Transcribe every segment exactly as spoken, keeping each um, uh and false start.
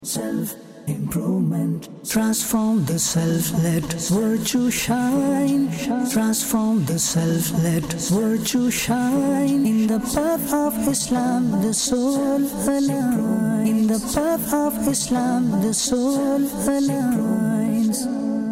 Self-improvement. Transform the self, let virtue shine. Transform the self, let virtue shine. In the path of Islam, the soul aligns. In the path of Islam, the soul aligns.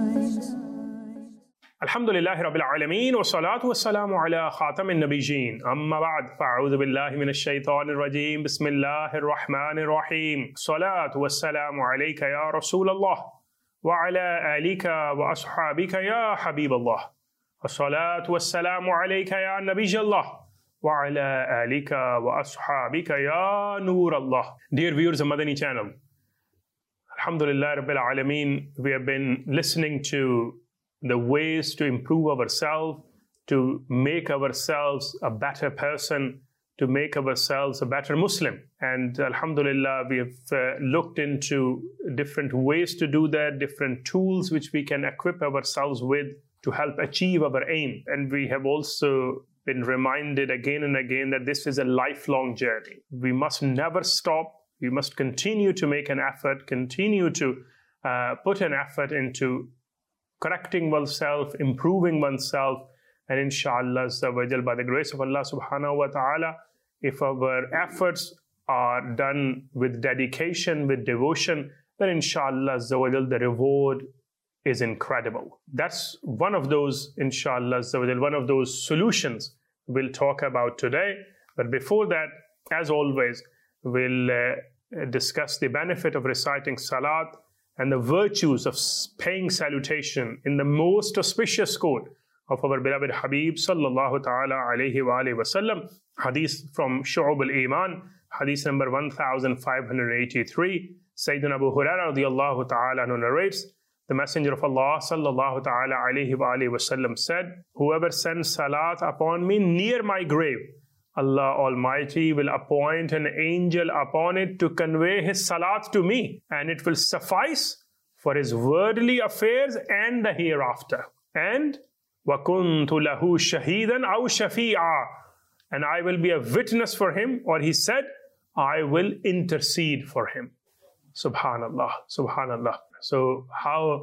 Alhamdulillahi Rabbil Alameen wa salatu wa salamu ala khatamin nabiyyin. Amma ba'd, fa'udhu billahi minash shaitanir rajim. Bismillahir rahmanir rahim. Salatu wa salamu alayka ya Rasulallah wa ala alika wa ashabika ya Habiballah. Salatu wa salamu alayka ya Nabiyallah wa ala alika wa ashabika ya Noorallah. Dear viewers of Madani channel, Alhamdulillah Rabbil Alameen, we have been listening to the ways to improve ourselves, to make ourselves a better person, to make ourselves a better Muslim. And Alhamdulillah, we have uh, looked into different ways to do that, different tools which we can equip ourselves with to help achieve our aim. And we have also been reminded again and again that this is a lifelong journey. We must never stop. We must continue to make an effort, continue to uh, put an effort into correcting oneself, improving oneself, and inshallah, by the grace of Allah subhanahu wa ta'ala, if our efforts are done with dedication, with devotion, then inshallah, the reward is incredible. That's one of those, inshallah, one of those solutions we'll talk about today. But before that, as always, we'll uh, discuss the benefit of reciting salat and the virtues of paying salutation in the most auspicious court of our beloved Habib sallallahu ta'ala alayhi wa alayhi wa sallam. Hadith from Shu'ub al-Iman, hadith number one thousand five hundred eighty-three. Sayyidina Abu Hurairah radiyallahu ta'ala narrates, the Messenger of Allah sallallahu ta'ala alayhi wa alayhi wa sallam said, whoever sends salat upon me near my grave, Allah Almighty will appoint an angel upon it to convey his salat to me, and it will suffice for his worldly affairs and the hereafter. And وَكُنْتُ لَهُ شَهِيدًا أَوْ شَفِيعًا, and I will be a witness for him, or he said, I will intercede for him. Subhanallah, Subhanallah. So how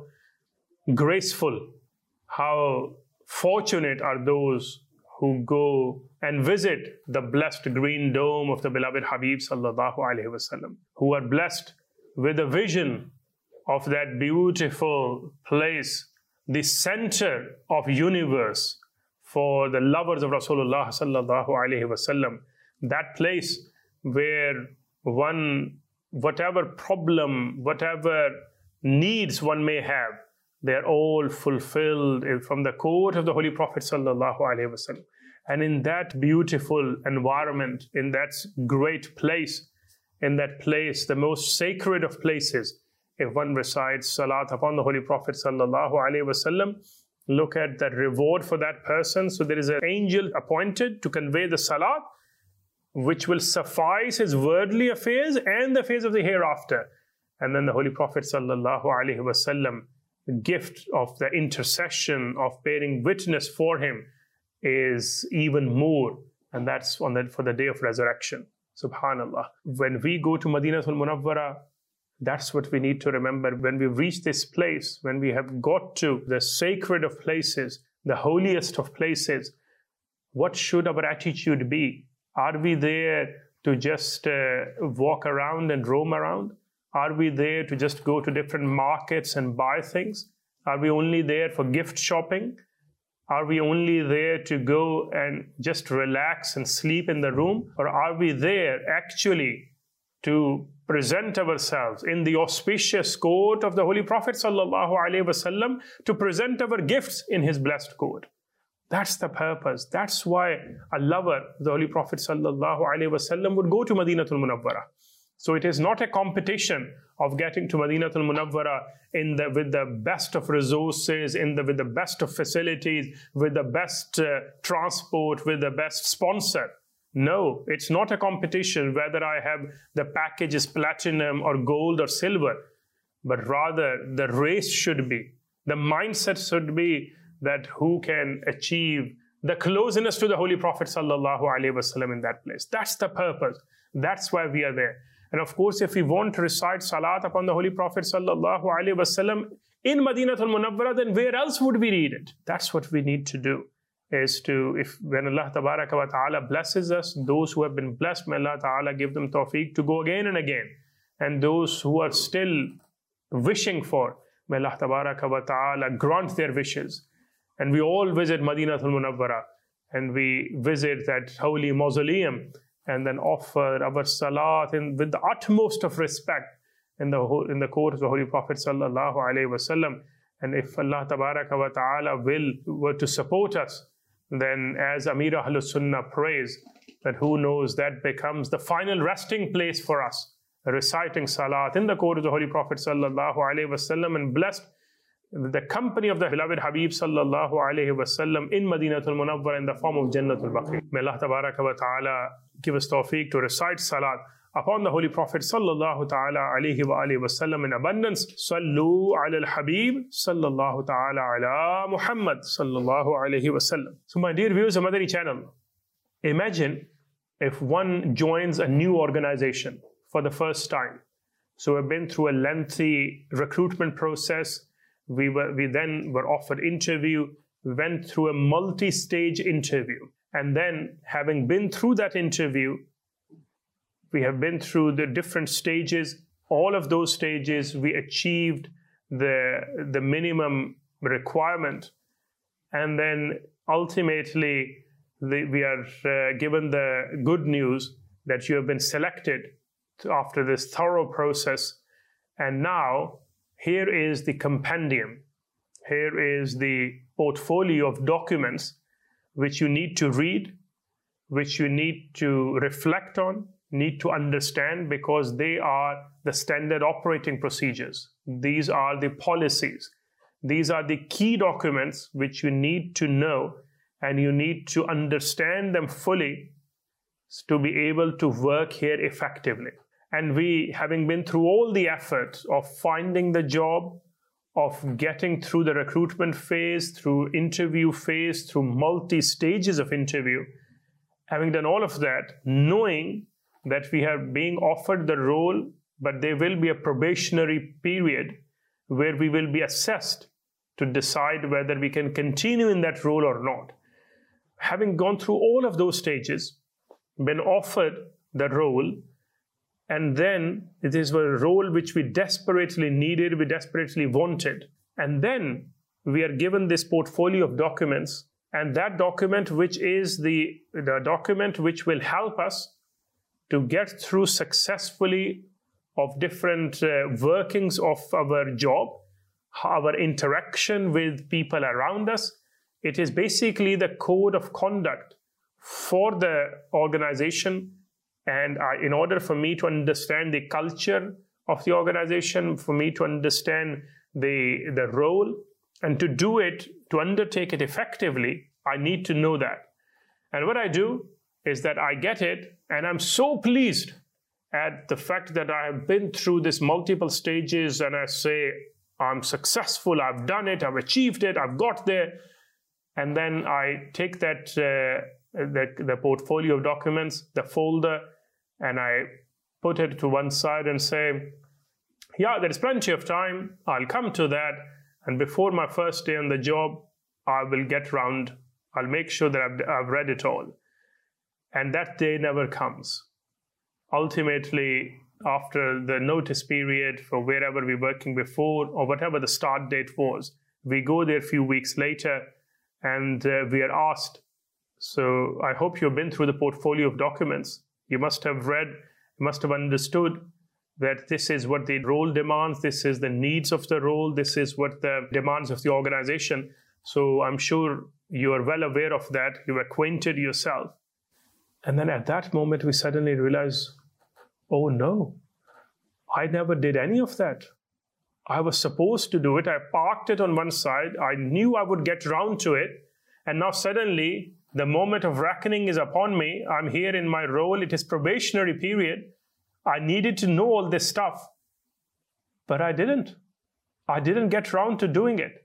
graceful, how fortunate are those who go and visit the blessed green dome of the beloved Habib sallallahu alaihi wasallam, who are blessed with a vision of that beautiful place, the center of universe for the lovers of Rasulullah sallallahu alaihi wasallam, that place where one, whatever problem, whatever needs one may have, they're all fulfilled from the court of the Holy Prophet sallallahu alaihi wasallam. And in that beautiful environment, in that great place, in that place, the most sacred of places, if one recites salat upon the Holy Prophet sallallahu alaihi wasallam, look at that reward for that person. So there is an angel appointed to convey the salat, which will suffice his worldly affairs and the affairs of the hereafter. And then the Holy Prophet sallallahu alaihi wasallam, the gift of the intercession of bearing witness for him is even more, and that's on the, for the day of resurrection. Subhanallah. When we go to Madinatul Munawwara, that's what we need to remember. When we reach this place, when we have got to the sacred of places, the holiest of places, what should our attitude be? Are we there to just uh, walk around and roam around? Are we there to just go to different markets and buy things? Are we only there for gift shopping? Are we only there to go and just relax and sleep in the room? Or are we there actually to present ourselves in the auspicious court of the Holy Prophet sallallahu alaihi wasallam, to present our gifts in his blessed court? That's the purpose. That's why a lover, the Holy Prophet sallallahu alaihi wasallam, would go to Madinatul Munawwara. So it is not a competition of getting to Madinatul Munawwara in the, with the best of resources, in the, with the best of facilities, with the best uh, transport, with the best sponsor. No, it's not a competition whether I have the package is platinum or gold or silver, but rather the race should be, the mindset should be that who can achieve the closeness to the Holy Prophet sallallahu alaihi wasallam in that place. That's the purpose. That's why we are there. And of course, if we want to recite salat upon the Holy Prophet sallallahu alaihi wasallam in Madinatul Munawwara, then where else would we read it? That's what we need to do, is to, if when Allah Tabaraka wa Ta'ala blesses us, those who have been blessed, may Allah Ta'ala give them tawfiq to go again and again. And those who are still wishing for, may Allah Tabaraka wa Ta'ala grant their wishes. And we all visit Madinatul Munawwara, and we visit that holy mausoleum, and then offer our salat in, with the utmost of respect in the in the court of the Holy Prophet sallallahu alaihi wasallam. And if Allah Tabaraka wa Ta'ala will were to support us, then as Amir Ahlus Sunnah prays, that who knows, that becomes the final resting place for us, reciting salat in the court of the Holy Prophet sallallahu alaihi wasallam, and blessed the company of the beloved Habib sallallahu alaihi wasallam in Madinatul Munawwara in the form of Jannatul Baqi. May Allah Tabaraka wa Ta'ala give us tawfiq to recite salat upon the Holy Prophet sallallahu ta'ala alaihi wa alihi wasallam in abundance. Sallu ala al-Habib sallallahu ta'ala ala Muhammad sallallahu alaihi wasallam. So my dear viewers of Madani channel, imagine if one joins a new organization for the first time. So we've been through a lengthy recruitment process. We were we then were offered interview. We went through a multi-stage interview. And then, having been through that interview, we have been through the different stages. All of those stages, we achieved the, the minimum requirement. And then, ultimately, the, we are uh, given the good news that you have been selected to, after this thorough process. And now, here is the compendium. Here is the portfolio of documents which you need to read, which you need to reflect on, need to understand, because they are the standard operating procedures. These are the policies. These are the key documents which you need to know, and you need to understand them fully to be able to work here effectively. And we, having been through all the effort of finding the job, of getting through the recruitment phase, through interview phase, through multi-stages of interview, having done all of that, knowing that we are being offered the role, but there will be a probationary period where we will be assessed to decide whether we can continue in that role or not. Having gone through all of those stages, been offered the role, and then it is a role which we desperately needed, we desperately wanted. And then we are given this portfolio of documents, and that document which is the, the document which will help us to get through successfully of different uh, workings of our job, our interaction with people around us. It is basically the code of conduct for the organization. And I, in order for me to understand the culture of the organization, for me to understand the, the role, and to do it, to undertake it effectively, I need to know that. And what I do is that I get it, and I'm so pleased at the fact that I have been through this multiple stages, and I say, I'm successful, I've done it, I've achieved it, I've got there. And then I take that, uh, the, the portfolio of documents, the folder, and I put it to one side and say, yeah, there's plenty of time, I'll come to that, and before my first day on the job, I will get round, I'll make sure that I've, I've read it all. And that day never comes. Ultimately, after the notice period for wherever we were working before, or whatever the start date was, we go there a few weeks later, and uh, we are asked, so I hope you've been through the portfolio of documents. You must have read, you must have understood that this is what the role demands, this is the needs of the role, this is what the demands of the organization. So I'm sure you are well aware of that, you're acquainted yourself. And then at that moment, we suddenly realize, oh no, I never did any of that. I was supposed to do it, I parked it on one side, I knew I would get round to it, and now suddenly, the moment of reckoning is upon me. I'm here in my role. It is probationary period. I needed to know all this stuff, but I didn't. I didn't get round to doing it.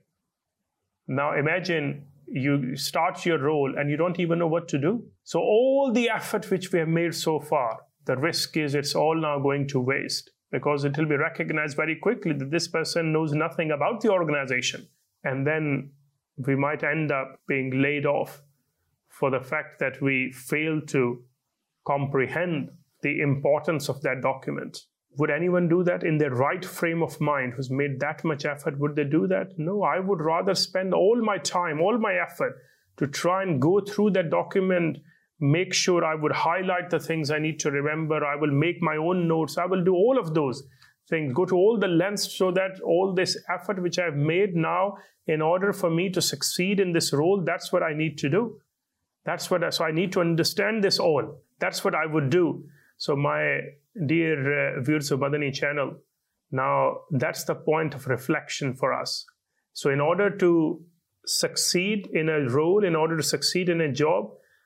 Now imagine you start your role and you don't even know what to do. So all the effort which we have made so far, the risk is it's all now going to waste, because it will be recognized very quickly that this person knows nothing about the organization. And then we might end up being laid off for the fact that we fail to comprehend the importance of that document. Would anyone do that in their right frame of mind who's made that much effort? Would they do that? No, I would rather spend all my time, all my effort to try and go through that document, make sure I would highlight the things I need to remember. I will make my own notes. I will do all of those things, go to all the lengths so that all this effort which I've made now in order for me to succeed in this role, that's what I need to do. That's what I, so I need to understand this all. That's what I would do. So my dear uh, viewers of Madani channel, now that's the point of reflection for us. So in order to succeed in a role, in order to succeed in a job,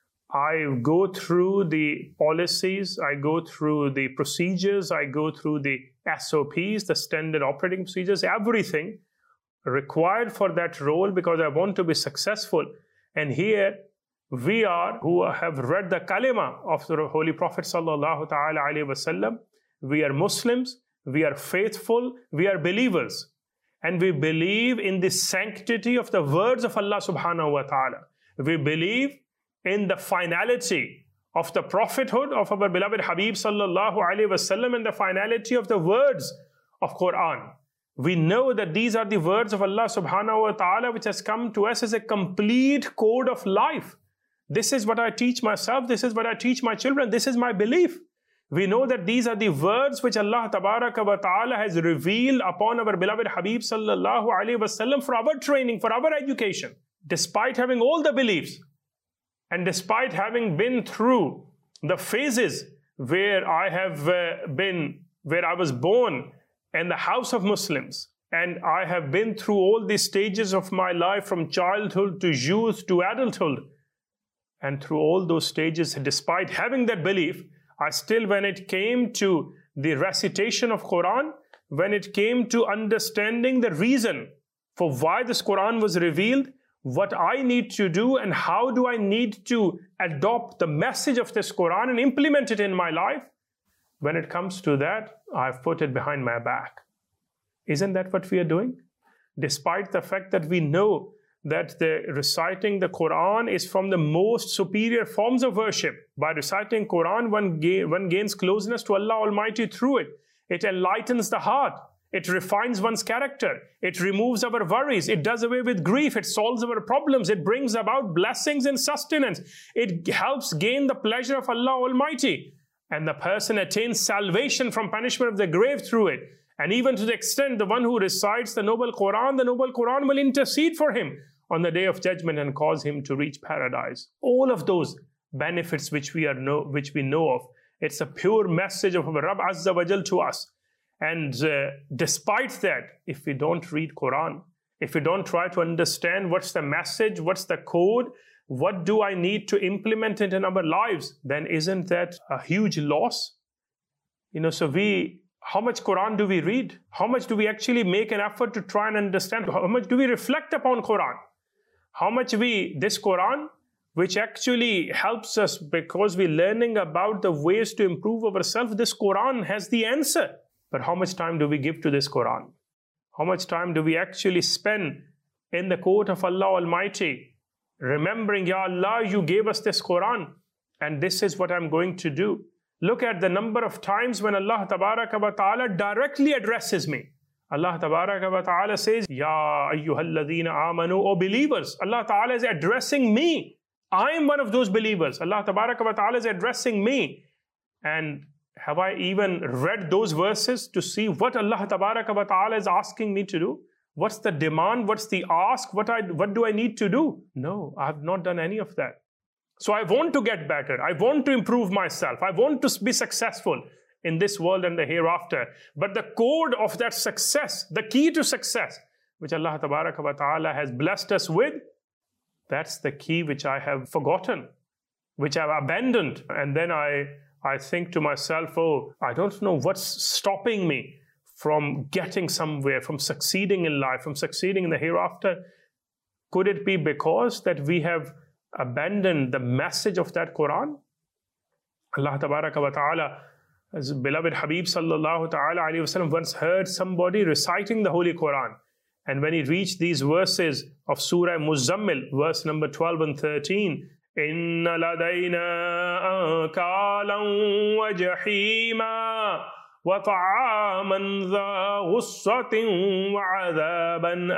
I go through the policies, I go through the procedures, I go through the S O Ps, the standard operating procedures, everything required for that role, because I want to be successful. And here we are, who have read the kalima of the Holy Prophet sallallahu ta'ala alayhi wasallam. We are Muslims, we are faithful, we are believers. And we believe in the sanctity of the words of Allah subhanahu wa ta'ala. We believe in the finality of the prophethood of our beloved Habib sallallahu alayhi wasallam and the finality of the words of Quran. We know that these are the words of Allah subhanahu wa ta'ala, which has come to us as a complete code of life. This is what I teach myself, this is what I teach my children, this is my belief. We know that these are the words which Allah tabaraka wa ta'ala has revealed upon our beloved Habib sallallahu alayhi wasallam for our training, for our education. Despite having all the beliefs, and despite having been through the phases where I have uh, been, where I was born in the house of Muslims, and I have been through all the stages of my life from childhood to youth to adulthood, and through all those stages, despite having that belief, I still, when it came to the recitation of Quran, when it came to understanding the reason for why this Quran was revealed, what I need to do and how do I need to adopt the message of this Quran and implement it in my life, when it comes to that, I've put it behind my back. Isn't that what we are doing? Despite the fact that we know that the reciting the Quran is from the most superior forms of worship. By reciting Quran, one, ga one gains closeness to Allah Almighty through it. It enlightens the heart. It refines one's character. It removes our worries. It does away with grief. It solves our problems. It brings about blessings and sustenance. It helps gain the pleasure of Allah Almighty. And the person attains salvation from punishment of the grave through it. And even to the extent the one who recites the noble Quran, the noble Quran will intercede for him on the day of judgment and cause him to reach paradise. All of those benefits which we are know, which we know of, it's a pure message of our Rabb Azza wa Jal to us. And uh, despite that, if we don't read Quran, if we don't try to understand what's the message, what's the code, what do I need to implement it in our lives, then isn't that a huge loss? You know, so we, how much Quran do we read? How much do we actually make an effort to try and understand? How much do we reflect upon Quran? How much we, this Quran, which actually helps us because we're learning about the ways to improve ourselves, this Quran has the answer. But how much time do we give to this Quran? How much time do we actually spend in the court of Allah Almighty, remembering, Ya Allah, you gave us this Quran, and this is what I'm going to do. Look at the number of times when Allah Tabaraka wa Ta'ala directly addresses me. Allah Tabaraka wa Ta'ala says, Ya ayyuhalladhina amanu, O believers. Allah Ta'ala is addressing me. I am one of those believers. Allah Tabaraka wa Ta'ala is addressing me. And have I even read those verses to see what Allah Tabaraka wa Ta'ala is asking me to do? What's the demand? What's the ask? What, I, what do I need to do? No, I have not done any of that. So I want to get better. I want to improve myself. I want to be successful in this world and the hereafter. But the code of that success, the key to success, which Allah Tabaraka wa Ta'ala has blessed us with, that's the key which I have forgotten, which I've abandoned. And then I, I think to myself, oh, I don't know what's stopping me from getting somewhere, from succeeding in life, from succeeding in the hereafter. Could it be because that we have abandoned the message of that Quran? Allah Tabaraka wa Ta'ala, as beloved Habib Sallallahu Ta'ala Alaihi Wasallam once heard somebody reciting the Holy Quran. And when he reached these verses of Surah Muzammil, verse number twelve and thirteen, Inna ladayna ankalan wa jahima wa ta'aman dha ghussatin wa adhaban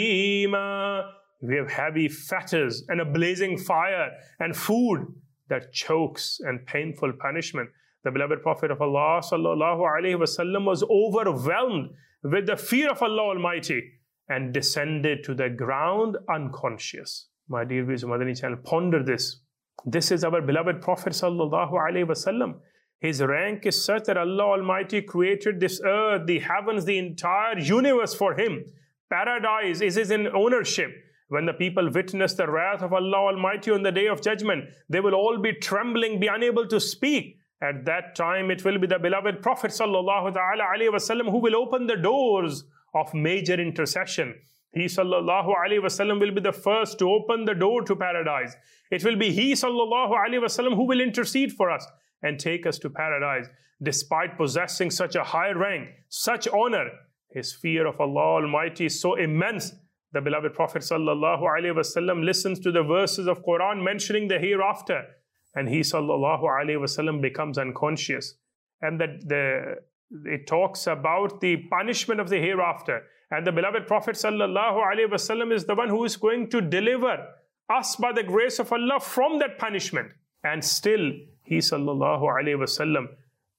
alima. We have heavy fetters and a blazing fire and food that chokes and painful punishment. The beloved Prophet of Allah Sallallahu Alaihi Wasallam was overwhelmed with the fear of Allah Almighty and descended to the ground unconscious. My dear viewers of Madani channel, ponder this. This is our beloved Prophet Sallallahu Alaihi Wasallam. His rank is such that Allah Almighty created this earth, the heavens, the entire universe for him. Paradise is his in ownership. When the people witness the wrath of Allah Almighty on the Day of Judgment, they will all be trembling, be unable to speak. At that time, it will be the beloved Prophet Sallallahu Alaihi Wasallam who will open the doors of major intercession. He Sallallahu Alaihi Wasallam will be the first to open the door to paradise. It will be he Sallallahu Alaihi Wasallam who will intercede for us and take us to paradise. Despite possessing such a high rank, such honor, his fear of Allah Almighty is so immense. The beloved Prophet Sallallahu Alaihi Wasallam listens to the verses of Quran mentioning the hereafter, and he Sallallahu Alaihi Wasallam becomes unconscious. And that the it talks about the punishment of the hereafter. And the beloved Prophet Sallallahu Alaihi Wasallam is the one who is going to deliver us by the grace of Allah from that punishment. And still, he Sallallahu Alaihi Wasallam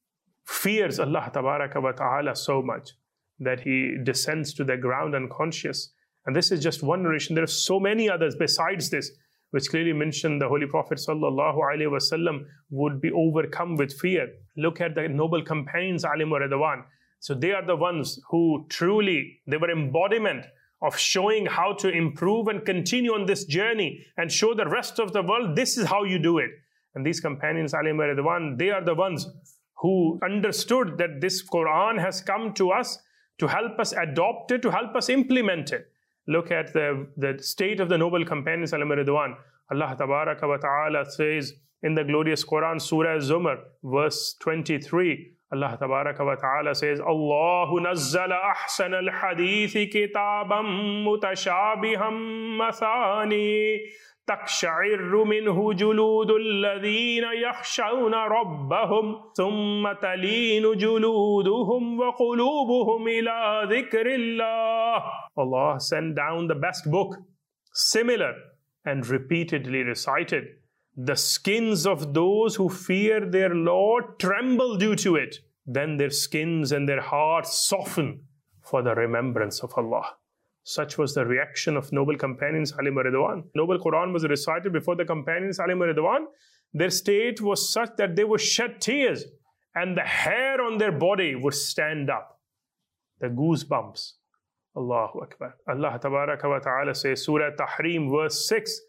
fears Allah Tabaraka wa Ta'ala so much that he descends to the ground unconscious. And this is just one narration. There are so many others besides this, which clearly mention the Holy Prophet Sallallahu Alaihi Wasallam would be overcome with fear. Look at the noble companions, Alim wa Ridwan. So they are the ones who truly, they were embodiment of showing how to improve and continue on this journey and show the rest of the world, this is how you do it. And these companions, Alim wa Ridwan, they are the ones who understood that this Quran has come to us to help us adopt it, to help us implement it. Look at the, the state of the noble companions, Alim wa Ridwan. Allah Tabaraka wa Ta'ala says in the glorious Quran, Surah Zumar, verse twenty-three, Allah Tabaraka wa Ta'ala says, Allahu nazzala ahsana al-hadithi kitaban mutashabiham mathani taksha'irru minhu juludul ladhina yakhshawna rabbahum thumma talinu juluduhum wa qulubuhum ila dhikrillah. Allah sent down the best book, similar and repeatedly recited. The skins of those who fear their Lord tremble due to it. Then their skins and their hearts soften for the remembrance of Allah. Such was the reaction of noble companions, Alim wa Ridwan. Noble Quran was recited before the companions, Alim wa Ridwan. Their state was such that they would shed tears and the hair on their body would stand up. The goosebumps. Allahu Akbar. Allah Tabaraka wa Ta'ala says, Surah Tahrim, verse six,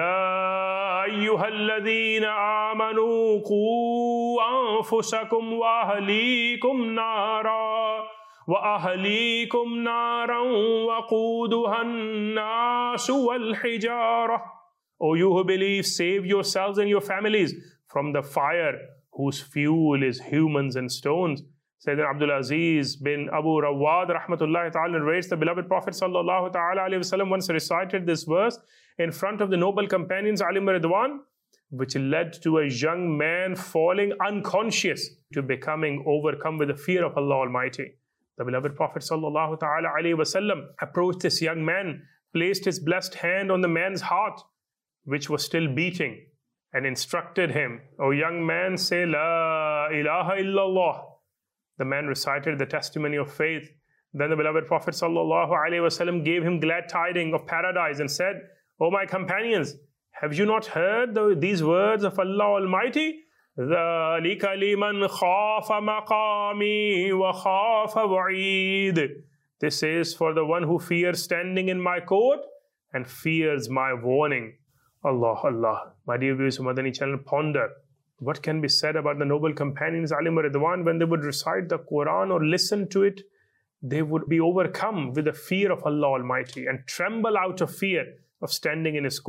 Ya ayyuhalladhina amanu qu anfusakum wa ahlikum nara wa ahlikum naran wa quduha an-nasu wal hijara. O you who believe, save yourselves and your families from the fire whose fuel is humans and stones. Sayyidina Abdul Aziz bin Abu Rawad rahmatullahi ta'ala narrates the beloved Prophet sallallahu ta'ala alayhi wasallam once recited this verse in front of the noble companions Alim wa Ridwan, which led to a young man falling unconscious to becoming overcome with the fear of Allah Almighty. The beloved Prophet sallallahu ta'ala alayhi wasallam approached this young man, placed his blessed hand on the man's heart, which was still beating, and instructed him, O young man, say La ilaha illallah. The man recited the testimony of faith. Then the beloved Prophet sallallahu alaihi wasallam gave him glad tidings of paradise and said, O my companions, have you not heard the, these words of Allah Almighty? ذَلِكَ لِمَنْ خَافَ مَقَامِي وَخَافَ وَعِيدِ. This is for the one who fears standing in my court and fears my warning. Allah, Allah. My dear viewers of Madani channel, ponder. What can be said about the noble companions, Alim wa Ridwan, when they would recite the Quran or listen to it, they would be overcome with the fear of Allah Almighty and tremble out of fear of standing in His court.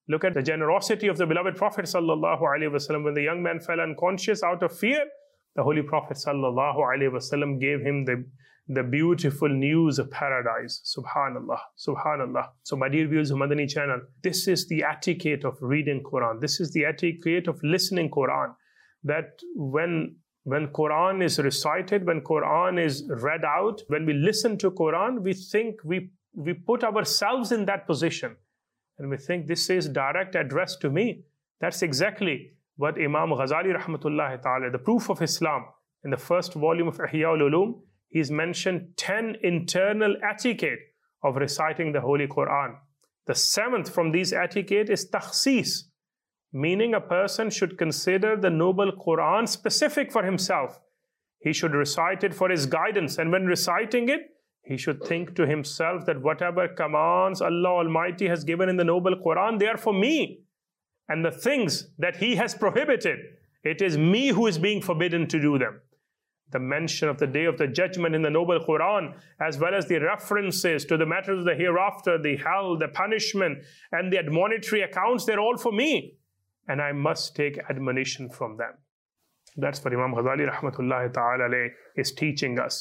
Look at the generosity of the beloved Prophet sallallahu alaihi wasallam. When the young man fell unconscious out of fear, the Holy Prophet sallallahu alaihi wasallam gave him the, the beautiful news of paradise. Subhanallah, subhanallah. So my dear viewers of Madani channel, this is the etiquette of reading Quran. This is the etiquette of listening Quran. That when, when Quran is recited, when Quran is read out, when we listen to Quran, we think we, we put ourselves in that position. And we think this is direct address to me. That's exactly what Imam Ghazali rahmatullahi ta'ala, the Proof of Islam, in the first volume of Ihya ul-Ulum, he's mentioned ten internal etiquette of reciting the Holy Quran. The seventh from these etiquette is takhsis, meaning a person should consider the noble Quran specific for himself. He should recite it for his guidance, and when reciting it, he should think to himself that whatever commands Allah Almighty has given in the noble Quran, they are for me. And the things that He has prohibited, it is me who is being forbidden to do them. The mention of the Day of the Judgment in the noble Quran, as well as the references to the matters of the hereafter, the hell, the punishment, and the admonitory accounts, they're all for me. And I must take admonition from them. That's what Imam Ghazali rahmatullahi ta'ala is teaching us.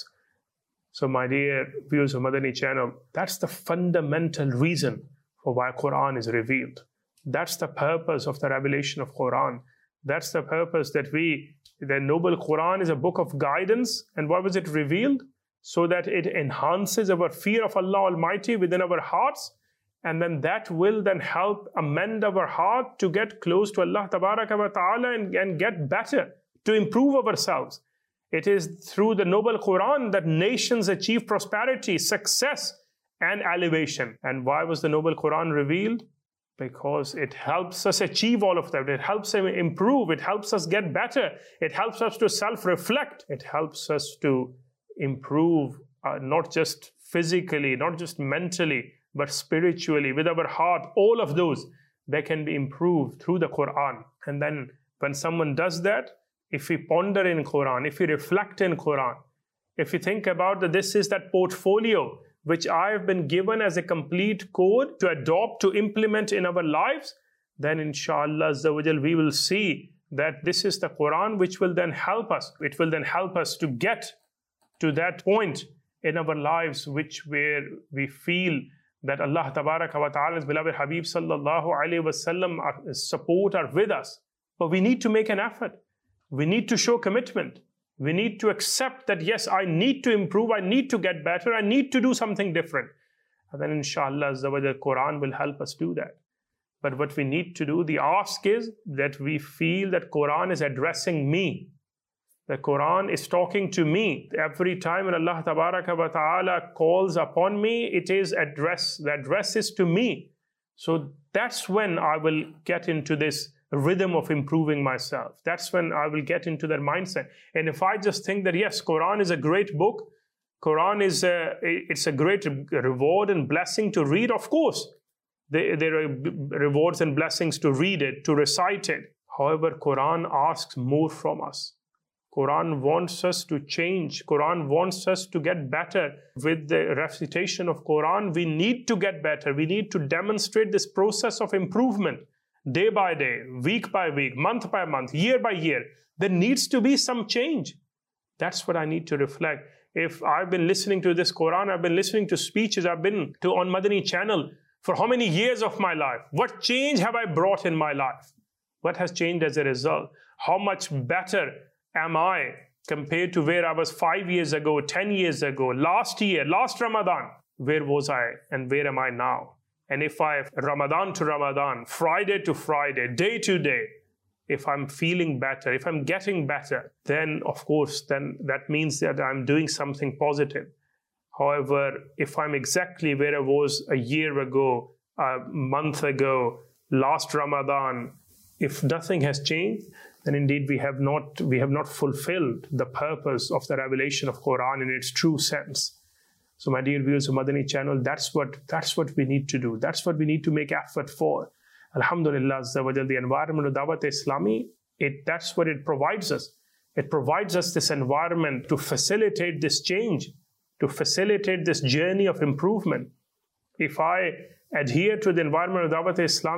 So my dear viewers of Madani channel, that's the fundamental reason for why Quran is revealed. That's the purpose of the revelation of Quran. That's the purpose that we, the noble Quran is a book of guidance. And why was it revealed? So that it enhances our fear of Allah Almighty within our hearts. And then that will then help amend our heart to get close to Allah Tabaraka wa Ta'ala and, and get better, to improve ourselves. It is through the noble Quran that nations achieve prosperity, success, and elevation. And why was the noble Quran revealed? Because it helps us achieve all of that. It helps us improve. It helps us get better. It helps us to self-reflect. It helps us to improve, uh, not just physically, not just mentally, but spiritually, with our heart. All of those, they can be improved through the Quran. And then when someone does that, if we ponder in Quran, if we reflect in Quran, if we think about that this is that portfolio which I have been given as a complete code to adopt, to implement in our lives, then inshallah we will see that this is the Quran which will then help us. It will then help us to get to that point in our lives which where we feel that Allah Tabaraka wa Ta'ala's beloved Habib sallallahu alayhi wa sallam support are with us. But we need to make an effort. We need to show commitment. We need to accept that, yes, I need to improve, I need to get better, I need to do something different. And then inshallah, the Quran will help us do that. But what we need to do, the ask is that we feel that Quran is addressing me. The Quran is talking to me. Every time when Allah Tabaraka wa Ta'ala calls upon me, it is address, the address is to me. So that's when I will get into this rhythm of improving myself. That's when I will get into that mindset. And if I just think that, yes, Quran is a great book, Quran is a, it's a great reward and blessing to read, of course. There, there are rewards and blessings to read it, to recite it. However, Quran asks more from us. Quran wants us to change. Quran wants us to get better. With the recitation of Quran, we need to get better. We need to demonstrate this process of improvement. Day by day, week by week, month by month, year by year, there needs to be some change. That's what I need to reflect. If I've been listening to this Quran, I've been listening to speeches, I've been to on Madani channel for how many years of my life? What change have I brought in my life? What has changed as a result? How much better am I compared to where I was five years ago, ten years ago, last year, last Ramadan? Where was I and where am I now? And if I, Ramadan to Ramadan, Friday to Friday, day to day, if I'm feeling better, if I'm getting better, then of course, then that means that I'm doing something positive. However, if I'm exactly where I was a year ago, a month ago, last Ramadan, if nothing has changed, then indeed we have not, we have not fulfilled the purpose of the revelation of Quran in its true sense. So my dear viewers of Madani channel, that's what, that's what we need to do. That's what we need to make effort for. Alhamdulillah, the environment of Dawat Islami, it, that's what it provides us. It provides us this environment to facilitate this change, to facilitate this journey of improvement. If I adhere to the environment of Dawat Islami,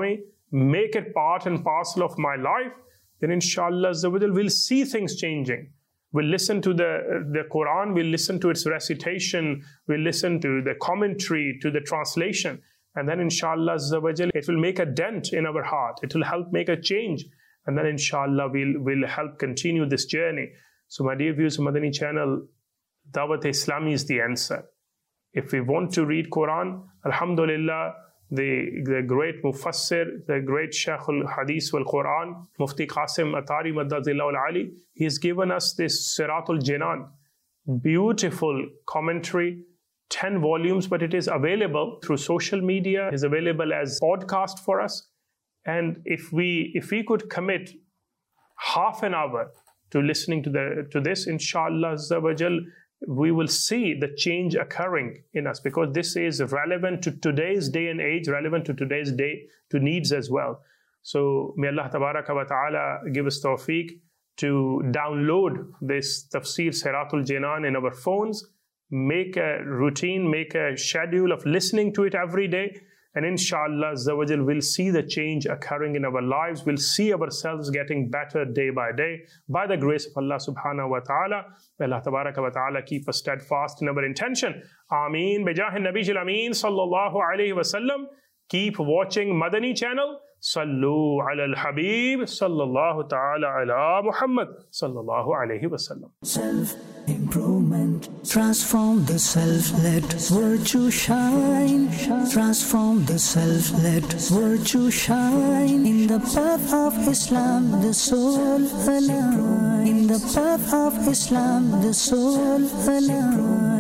make it part and parcel of my life, then inshallah we'll see things changing. We'll listen to the, the Quran, we'll listen to its recitation, we'll listen to the commentary, to the translation, and then inshallah it will make a dent in our heart. It will help make a change, and then inshallah we'll, we'll help continue this journey. So my dear viewers of Madani channel, Dawat-e-Islami is the answer. If we want to read Quran, alhamdulillah, the, the great Mufassir, the great Shaykh al-Hadith wal-Quran, Mufti Qasim Atari Maddadillah al-Ali, he has given us this Siratul Jinan, beautiful commentary, ten volumes, but it is available through social media, it is available as podcast for us. And if we if we could commit half an hour to listening to the to this, inshallah Azawajal, we will see the change occurring in us, because this is relevant to today's day and age, relevant to today's day, to needs as well. So may Allah Tabaraka wa Ta'ala give us tawfiq to download this Tafsir Siratul Jinan in our phones, make a routine, make a schedule of listening to it every day, and inshallah Azawajal, we'll see the change occurring in our lives. We'll see ourselves getting better day by day by the grace of Allah subhanahu wa ta'ala. May Allah tabaraka wa ta'ala keep us steadfast in our intention. Ameen. Bijahi Nabiyil Ameen sallallahu alayhi wa sallam. Keep watching Madani channel. Sallu ala al-Habib sallallahu ta'ala ala Muhammad sallallahu alayhi wa sallam. Self-improvement. Transform the self, let virtue shine. Transform the self, let virtue shine. In the path of Islam, the soul align. In the path of Islam, the soul align.